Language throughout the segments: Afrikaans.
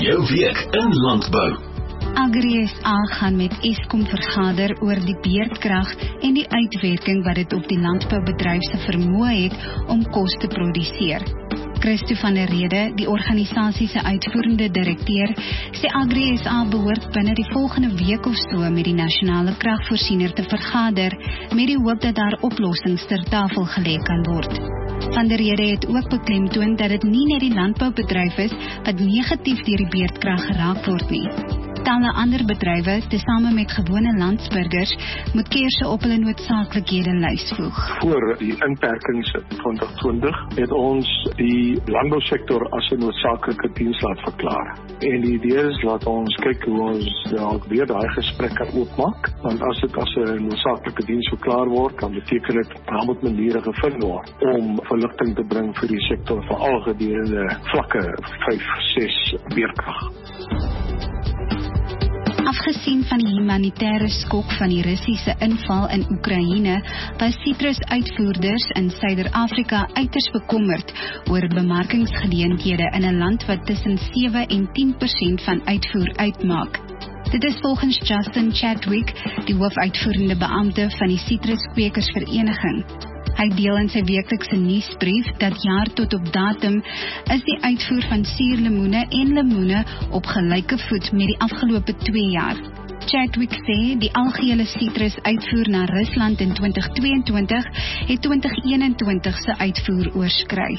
jou week in landbou. Agri-SA gaan met Eskom vergader oor die beerdkrag en die uitwerking wat dit op die landboubedryf se vermoë het om kos te produseer. Christo van der Rede, die organisasie se uitvoerende direkteur, sê Agri-SA behoort binne die volgende week of so met die nasionale kragvoorsiener te vergader met die hoop dat daar oplossings ter tafel gelê kan word. Van der Rede het ook beklemtoon dat dit nie net die landboubedryf is wat negatief deur die beerdkrag geraak word nie. Talle ander bedrywe, tesame met gewone landsburgers, moet keuse op hulle noodsaaklikhede lys voeg. Voor die inperkings in 2020 het ons die landbousektor as 'n noodsaaklike diens laat verklaar. En die idee is laat ons kyk hoe ons dalk weer daai gesprek kan oopmaak, want as dit as 'n noodsaaklike diens verklaar word, dan beteken dit daar moet maniere gevind word om verligting te bring vir die sektor, veral gedurende vlakke 5, 6 beerdkrag. Afgesien van die humanitêre skok van die Russiese inval in Oekraïne, was sitrusuitvoerders in Suider-Afrika uiters bekommerd oor bemarkingsgeleenthede in 'n land wat tussen 7 en 10% van uitvoer uitmaak. Dit is volgens Justin Chadwick, die hoofuitvoerende beampte van die Sitruskwekersvereniging. Hy deel in sy weeklikse nuusbrief dat jaar tot op datum is die uitvoer van suurlemoene en lemoene op gelyke voet met die afgelope 2 jaar. Chadwick sê die algehele sitrus uitvoer na Rusland in 2022 het 2021 se uitvoer oorskry.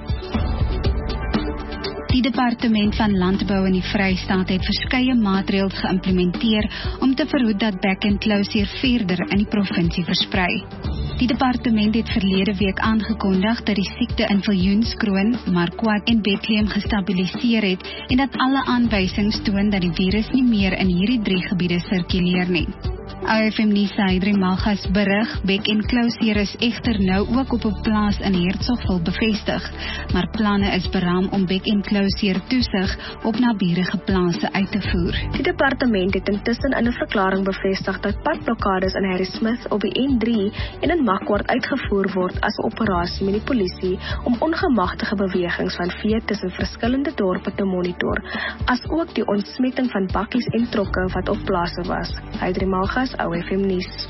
Die Departement van Landbou in die Vrystaat het verskeie maatreëls geïmplementeer om te verhoed dat back-and-closure verder in die provinsie versprei. Die departement het verlede week aangekondig dat die siekte in Viljoenskroon, Marquard en Bethlehem gestabiliseer het en dat alle aanwysings toon dat die virus nie meer in hierdie 3 gebiede sirkuleer nie. OFM nuus se Adri Malgas berig, back-and-closure is egter nou ook op 'n plaas in Hertsgville bevestig, maar planne is beraam om back-and-closure toesig op naburige plase uit te voer. Die departement het intussen in 'n verklaring bevestig dat padblokkades in Harrismith op die N3 en in Marquard uitgevoer word as 'n operasie met die polisie om ongemagtige bewegings van vee tussen verskillende dorpe te monitor, as ook die ontsmetting van bakkies en trokke wat op plase was. Adri Malgas, OFM nuus.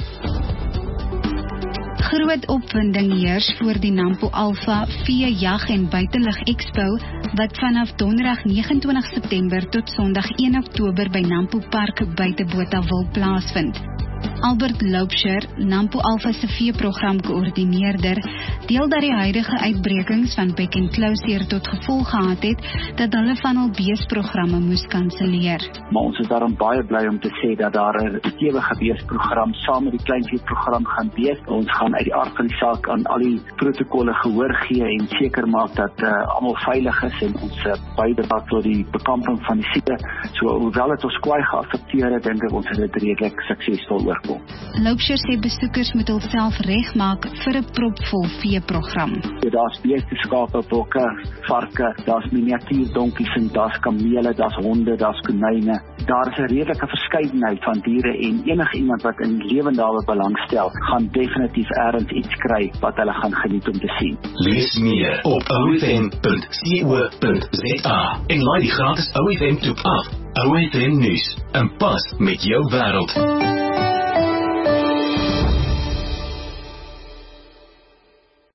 Groot opwinding heers voor die Nampo Alpha Vee Jag en Buitelug Expo wat vanaf donderdag 29 September tot Sondag 1 Oktober by Nampo Park buite Botawil plaasvind. Albert Loubser, Nampo Alpha se veeprogram koördineerder, deel dat die huidige uitbrekings van back-and-closure tot gevolg gehad het dat hulle van hul beesprogramme moes kanselleer. Maar ons is daarom baie bly om te sê dat daar 'n stewige beesprogram saam met die kleinveeprogram gaan wees. Ons gaan uit die aard van die saak aan al die protokolle gehoor gee en seker maak dat almal veilig is en ons bydra tot die bekamping van die siekte. So hoewel dit ons kwaai geaffekteer het, dink ek ons het dit redelik suksesvol oorkom. Loubser sê besoekers moet hulself regmaak vir 'n propvol veeprogram. Daar's beeste, skape, bokke, varke, daar's miniatuurdonkies en daar's kamele, daar's honde, daar's konyne. Daar is 'n redelike verskeidenheid van diere en enigiemand wat in lewendhawe belangstel, gaan definitief ergens iets kry wat hulle gaan geniet om te sien. Lees meer op ofm.co.za en laai die gratis OFM toep af. OFM nuus, 'n pas met jou wêreld.